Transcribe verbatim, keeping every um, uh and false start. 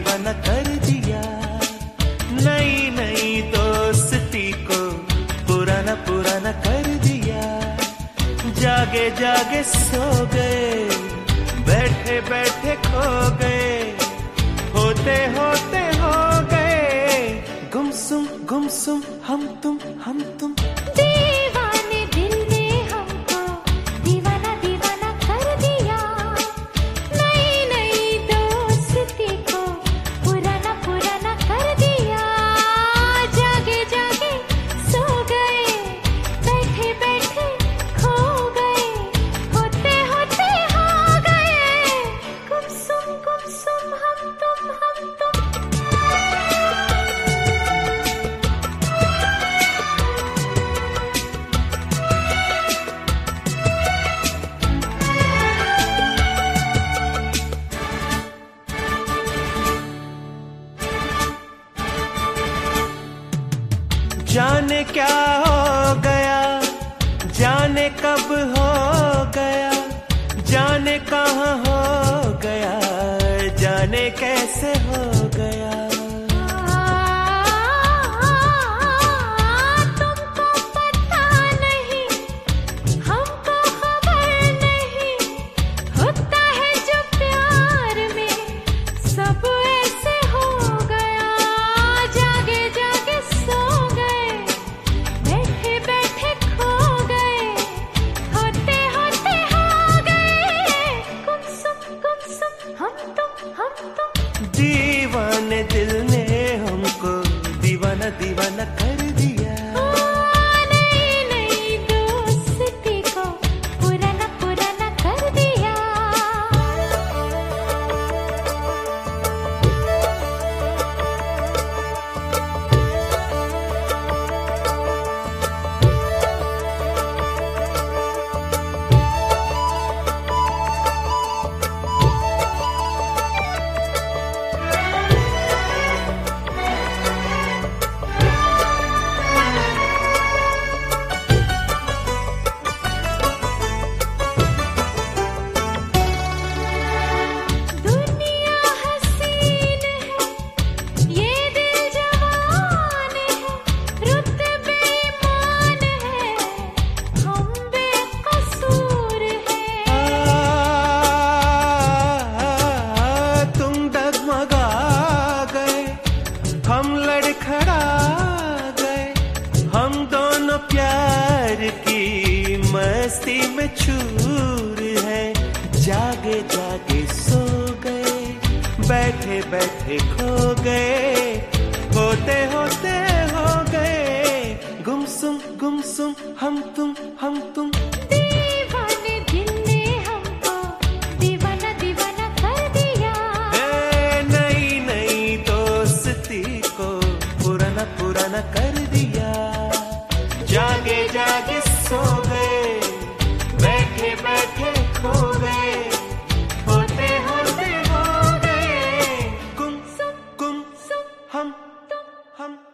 दीवाना कर दिया। नई नई दोस्ती को पुराना पुराना कर दिया। जागे जागे सो गए, बैठे बैठे खो गए, होते होते हो गए गुमसुम गुमसुम हम तुम हम तुम। दीवाने दिल ने हमको दीवाना दीवाना कर दिया। नई नई दोस्ती को पुराना पुराना कर दिया। जागे जागे सो गए, बैठे बैठे खो गए, होते होते हो गए गुमसुम गुमसुम हम तुम हम तुम। जाने क्या हो गया, जाने कब हो गया, जाने कहाँ हो गया, जाने कैसे हो गया। तुमको पता नहीं, हमको खबर नहीं, होता है जो प्यार में सब ऐसे हो गया। जागे जागे सो गए, बैठे बैठे खो गए, होते होते हो गए गुमसुम गुमसुम हम तुम हम तुम। दीवाने दिल ने हमको दीवाना दीवाना कर दिया। नई नई दोस्ती को पुराना पुराना कर दिया। दुनिया हसीन है, ये दिल जवान है, रुत बेईमान है, हम बेकसूर है। आ, तुम डगमगा गए, हम लड़खड़ा गए, हम दोनों प्यार की मस्ती में चूर है। जागे जागे सो गए, बैठे बैठे खो गए, होते होते हो गए गुमसुम गुमसुम हम तुम हम तुम। दीवाने दिल ने हमको दीवाना दीवाना कर दिया। ए, नई नई दोस्ती को पुराना पुराना कर दिया। जागे जागे सो गए, बैठे बैठे खो गए, होते होते हो गए गुमसुम गुमसुम हम तुम हम